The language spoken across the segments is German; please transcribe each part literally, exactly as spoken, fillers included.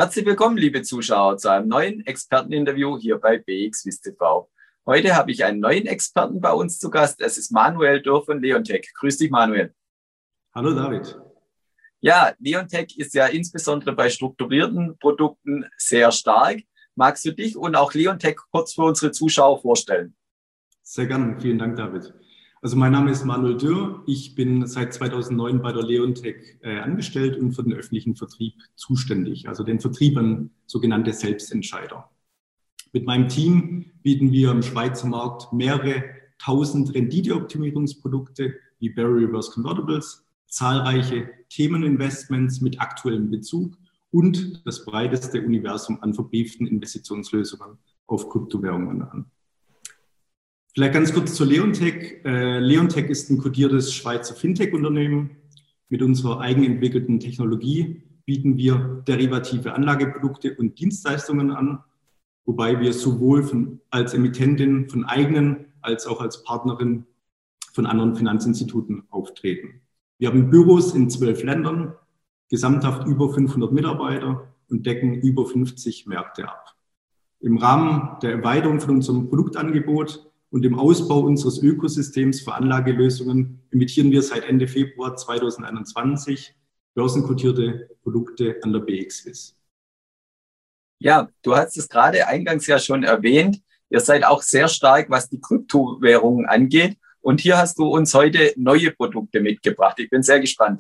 Herzlich willkommen, liebe Zuschauer, zu einem neuen Experteninterview hier bei B X Wiss T V. Heute habe ich einen neuen Experten bei uns zu Gast. Es ist Manuel Dürr von Leonteq. Grüß dich, Manuel. Hallo, David. Ja, Leonteq ist ja insbesondere bei strukturierten Produkten sehr stark. Magst du dich und auch Leonteq kurz für unsere Zuschauer vorstellen? Sehr gerne. Vielen Dank, David. Also mein Name ist Manuel Dürr. Ich bin seit zweitausendneun bei der Leonteq äh, angestellt und für den öffentlichen Vertrieb zuständig, also den Vertrieb an sogenannte Selbstentscheider. Mit meinem Team bieten wir im Schweizer Markt mehrere tausend Renditeoptimierungsprodukte wie Barry Reverse Convertibles, zahlreiche Themeninvestments mit aktuellem Bezug und das breiteste Universum an verbrieften Investitionslösungen auf Kryptowährungen an. Vielleicht ganz kurz zur Leonteq. Äh, Leonteq ist ein kodiertes Schweizer Fintech-Unternehmen. Mit unserer eigenentwickelten Technologie bieten wir derivative Anlageprodukte und Dienstleistungen an, wobei wir sowohl von, als Emittentin von eigenen als auch als Partnerin von anderen Finanzinstituten auftreten. Wir haben Büros in zwölf Ländern, gesamthaft über fünfhundert Mitarbeiter und decken über fünfzig Märkte ab. Im Rahmen der Erweiterung von unserem Produktangebot und im Ausbau unseres Ökosystems für Anlagelösungen emittieren wir seit Ende Februar zweitausendeinundzwanzig börsenkotierte Produkte an der B X Wiss. Ja, du hast es gerade eingangs ja schon erwähnt. Ihr seid auch sehr stark, was die Kryptowährungen angeht. Und hier hast du uns heute neue Produkte mitgebracht. Ich bin sehr gespannt.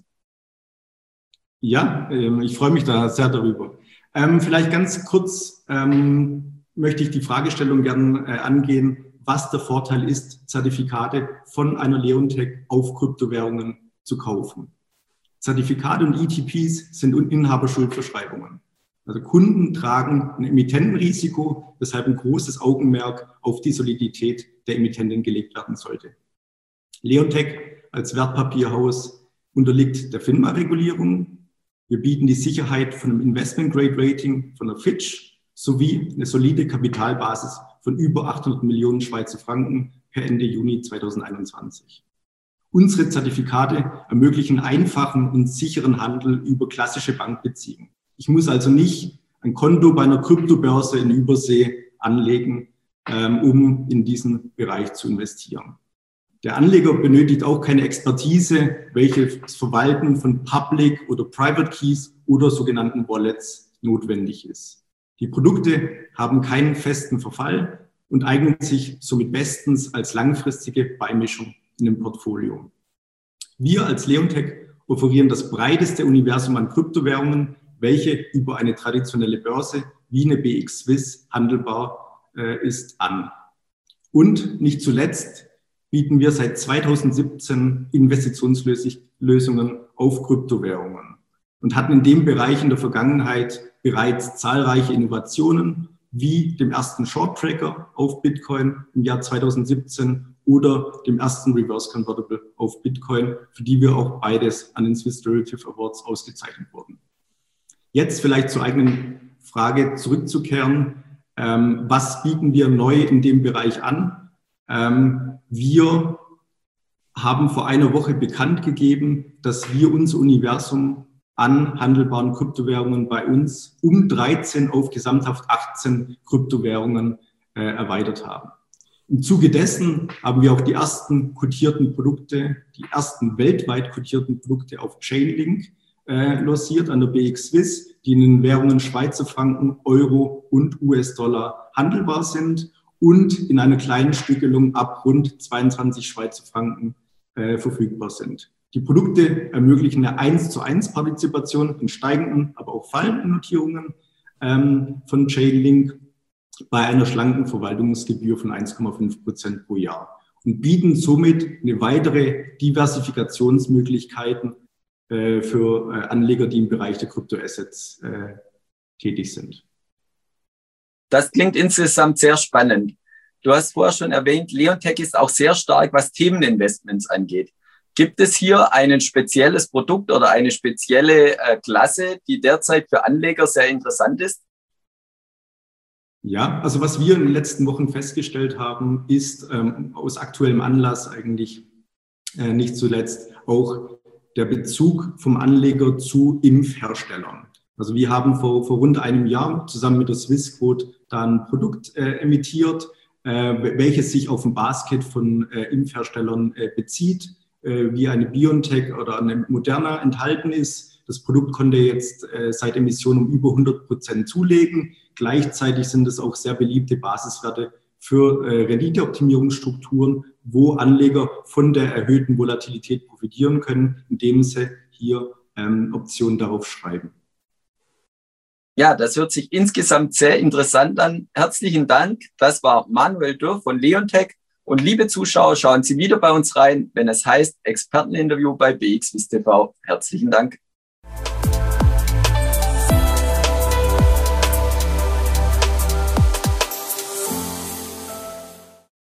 Ja, ich freue mich da sehr darüber. Ähm, vielleicht ganz kurz ähm, möchte ich die Fragestellung gerne äh, angehen, was der Vorteil ist, Zertifikate von einer Leonteq auf Kryptowährungen zu kaufen. Zertifikate und E T Ps sind Inhaberschuldverschreibungen. Also Kunden tragen ein Emittentenrisiko, weshalb ein großes Augenmerk auf die Solidität der Emittentin gelegt werden sollte. Leonteq als Wertpapierhaus unterliegt der FINMA-Regulierung. Wir bieten die Sicherheit von einem Investment-Grade-Rating von der Fitch sowie eine solide Kapitalbasis von über achthundert Millionen Schweizer Franken per Ende Juni zweitausendeinundzwanzig. Unsere Zertifikate ermöglichen einfachen und sicheren Handel über klassische Bankbeziehungen. Ich muss also nicht ein Konto bei einer Kryptobörse in Übersee anlegen, ähm, um in diesen Bereich zu investieren. Der Anleger benötigt auch keine Expertise, welche das Verwalten von Public oder Private Keys oder sogenannten Wallets notwendig ist. Die Produkte haben keinen festen Verfall und eignen sich somit bestens als langfristige Beimischung in dem Portfolio. Wir als Leonteq offerieren das breiteste Universum an Kryptowährungen, welche über eine traditionelle Börse wie eine B X Wiss handelbar äh, ist, an. Und nicht zuletzt bieten wir seit zweitausendsiebzehn Investitionslösungen auf Kryptowährungen und hatten in dem Bereich in der Vergangenheit bereits zahlreiche Innovationen wie dem ersten Short Tracker auf Bitcoin im Jahr zweitausendsiebzehn oder dem ersten Reverse Convertible auf Bitcoin, für die wir auch beides an den Swiss Derivative Awards ausgezeichnet wurden. Jetzt vielleicht zur eigenen Frage zurückzukehren. Ähm, was bieten wir neu in dem Bereich an? Ähm, wir haben vor einer Woche bekannt gegeben, dass wir unser Universum an handelbaren Kryptowährungen bei uns um dreizehn auf gesamthaft achtzehn Kryptowährungen äh, erweitert haben. Im Zuge dessen haben wir auch die ersten kotierten Produkte, die ersten weltweit kotierten Produkte auf Chainlink äh, lanciert an der B X Wiss, die in den Währungen Schweizer Franken, Euro und U S-Dollar handelbar sind und in einer kleinen Stückelung ab rund zweiundzwanzig Schweizer Franken äh, verfügbar sind. Die Produkte ermöglichen eine eins zu eins Partizipation in steigenden, aber auch fallenden Notierungen ähm, von Chainlink bei einer schlanken Verwaltungsgebühr von eins Komma fünf Prozent pro Jahr und bieten somit eine weitere Diversifikationsmöglichkeiten äh, für äh, Anleger, die im Bereich der Kryptoassets äh, tätig sind. Das klingt insgesamt sehr spannend. Du hast vorher schon erwähnt, Leonteq ist auch sehr stark, was Themeninvestments angeht. Gibt es hier ein spezielles Produkt oder eine spezielle äh, Klasse, die derzeit für Anleger sehr interessant ist? Ja, also was wir in den letzten Wochen festgestellt haben, ist ähm, aus aktuellem Anlass eigentlich äh, nicht zuletzt auch der Bezug vom Anleger zu Impfherstellern. Also wir haben vor, vor rund einem Jahr zusammen mit der Swissquote da ein Produkt äh, emittiert, äh, welches sich auf ein Basket von äh, Impfherstellern äh, bezieht, äh, wie eine BioNTech oder eine Moderna enthalten ist. Das Produkt konnte jetzt äh, seit Emission um über hundert Prozent zulegen. Gleichzeitig sind es auch sehr beliebte Basiswerte für äh, Renditeoptimierungsstrukturen, wo Anleger von der erhöhten Volatilität profitieren können, indem sie hier ähm, Optionen darauf schreiben. Ja, das hört sich insgesamt sehr interessant an. Herzlichen Dank. Das war Manuel Dürr von Leonteq. Und liebe Zuschauer, schauen Sie wieder bei uns rein, wenn es heißt Experteninterview bei B X W I S T V. Herzlichen Dank.